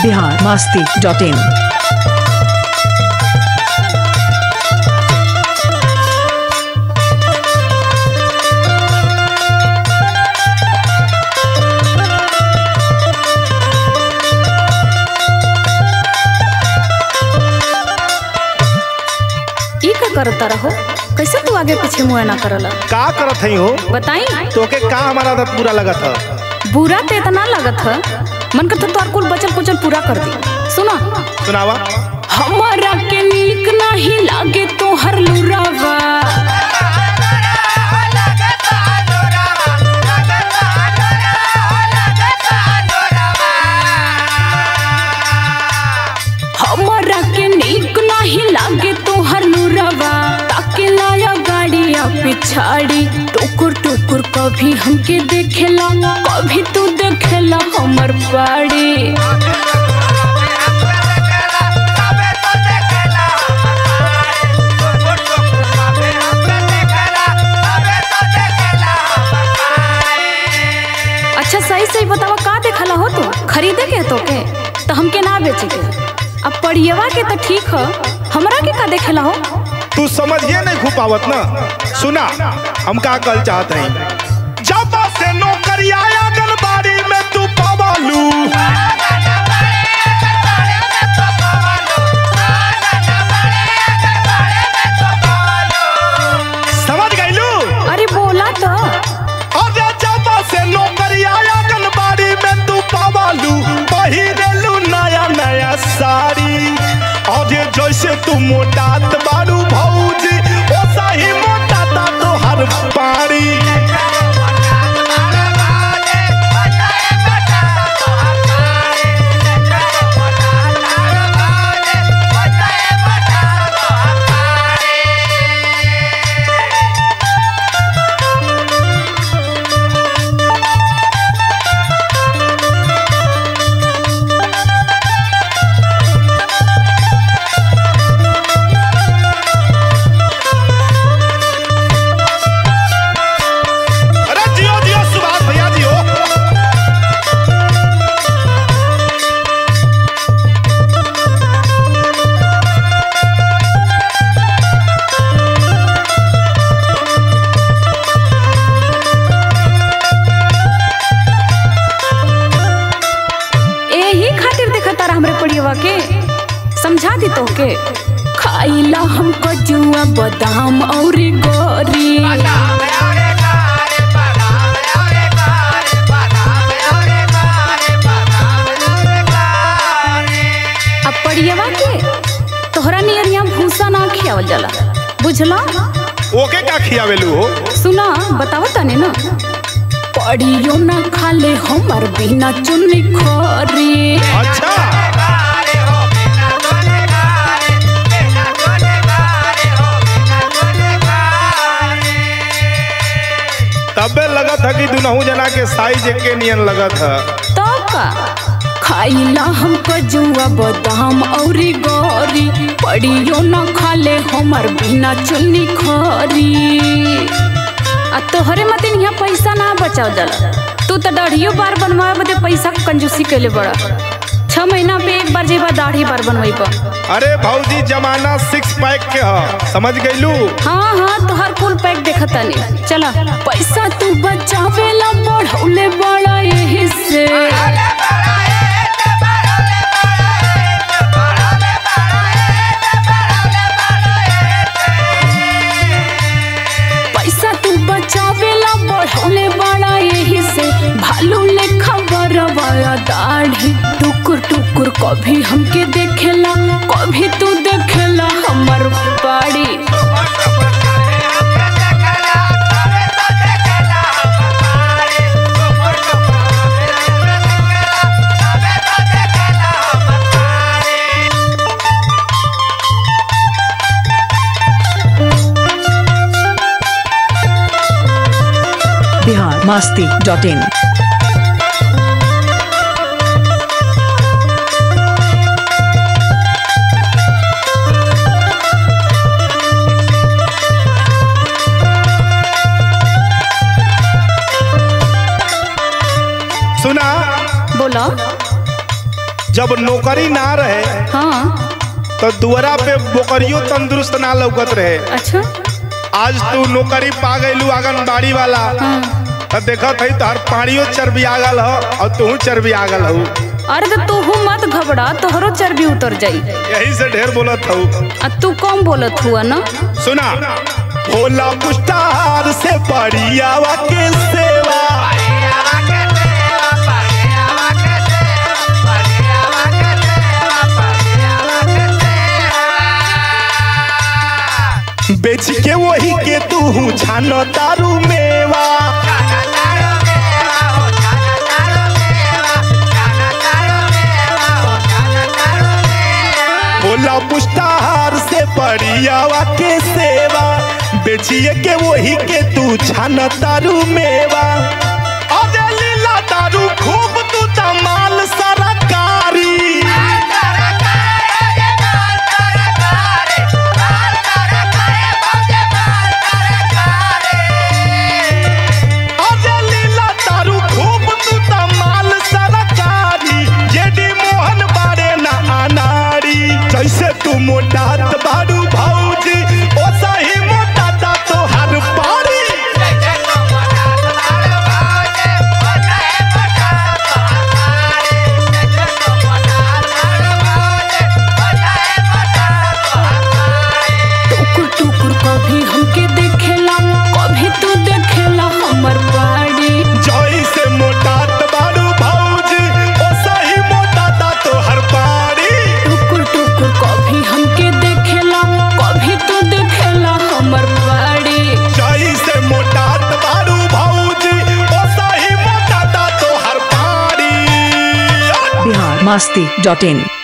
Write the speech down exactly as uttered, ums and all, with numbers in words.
Bihar Masti dot इन। करता रहो कैसे तू आगे पीछे मुँह ना करला का करत हई हो बताई तोके का हमारा आदत बुरा लगत है? बुरा तो इतना लगत है मन करता तो कुल बचल कुचल पूरा कर दी। सुना सुनावा। हमारा के नीक नहीं लागे तो हर लुरावा हमारा के नीक नहीं लागे तो हर लुरावा ताके लाया गाड़िया पिछाड़ी टुकुर टुकुर कभी हमके देखेला कभी तू देखेला हमर बाड़ी। अच्छा सही सही बतावा का देखला हो तू खरीदे के तो के तो हमके ना बेचे के अब पढ़ियवा के तो ठीक है हमरा के का देखेला हो तू समझिए नहीं खूब पावत ना। सुना हम का कल चाहत हैं जब से नौकरी आया आंगनबाड़ी में तू पावालू समझ गईलू। अरे बोला तो अरे जब से नौकरी आया आंगनबाड़ी में तू पावालू पहिरेलू नया नया साड़ी और जैसे तू मोटात बारू भौजी वैसा ही मोटाता तो हर पारी। समझा दी तो के खाइला हम कजुआ बादाम और गोरी अब पड़ियवा के तोहरा नियर यहाँ भूसा ना खियावल जाला बुझला। ओके का खियावेलू हो सुना बतावा तने ना पड़ियो ना खाले हमर बिना चुन्नी खोरी। अच्छा तबे लगत है कि दुनहु जना के साइज एक नियन लगत है। तो का खाइला हम कजुआ बादाम और गोरी पड़ियो ना खाले हमर बिना चुन्नी खोरी। आ तोहरे मतिन यहाँ पैसा ना बचाव जाला तू तो दाढ़ियो बार बनवाए बदे पैसा कंजूसी कैले बड़ा छह महीना पे एक बार जेबा दाढ़ी बार बनवाई पा। अरे भौजी जमाना सिक्स पैक के है समझ गईलू। हाँ हाँ तो हर फुल पैक देखता नहीं चला पैसा तू बचावेला बढ़ौले बड़ा यही से पैसा तू बचावेला बढ़ौले बड़ा यही से भालू लेखा बरवाया दाढ़ी टुकुर टुकुर कभी हमके देखेला कभी तू देखेला हमर बाड़ी। Bihar Masti dot in. बोला जब नौकरी ना रहे हाँ तो दुआरा पे बोकरियो तंदुरुस्त ना लौकत रहे। अच्छा आज तू नौकरी पा गईलू आंगनबाड़ी वाला हाँ। तो देखत है तोहर पाड़ियो चर्बी आगल हो और तू चर्बी आगल हो। अरे तो तू मत घबरा, तोहरो चर्बी उतर जाई। यही से ढेर बोलत हूँ। आ तू कम बोलत हुआ ना। सुना भोला पुष्टार से बढ़ियावा के सेवा बेच के वही के तू छान तारू मेवा भोला पुष्टार से बढ़ियावा के सेवा बेचिए के वही के तू छान तारू मेवा। अरे लीला दारू खूब तू तमाल सरकारी अरे लीला दारू खूब तू तमाल सरकारी जेडी मोहन बारे ना अनारी जैसे तू मोटात बारू भौजी ओ सही मोटाता तो हर पारी टुकुर टुकुर कभी हमके देखेला कभी तू देखेला हमर बाड़ी जैसे मोटात बारू भौजी ओ सही मोटाता तो हर पारी टुकुर टुकुर कभी हमके देखेला कभी तू देखेला हमर बाड़ी जैसे मोटात बारू भौजी ओ सही मोटाता तो हर पारी। बिहार मस्ती डॉट इन।